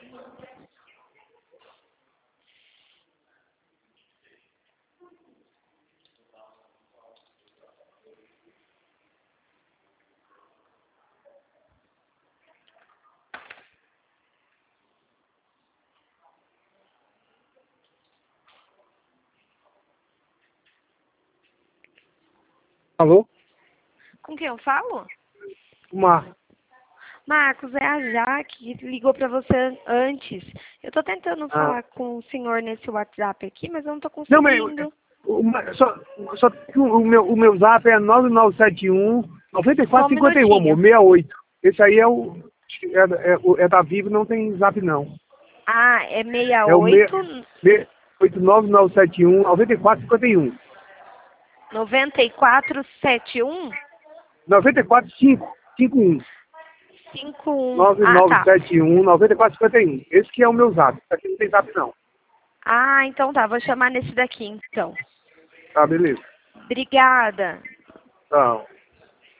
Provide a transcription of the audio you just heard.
Alô? Com quem eu falo? Marcos, é a Jaque que ligou para você antes. Eu tô tentando falar com o senhor nesse WhatsApp aqui, mas eu não tô Não, mas conseguindo. só que o meu zap é 9971 Só um 9451, amor, minutinho. 68. Esse aí é é da Vivo, não tem zap não. Ah, é É o 68 89971 9451. 9471 94551. 51. Ah, tá. 9971 9451. Esse que é o meu zap. Esse aqui não tem zap não. Ah, então tá. Vou chamar nesse daqui, então. Tá, beleza. Obrigada. Tá.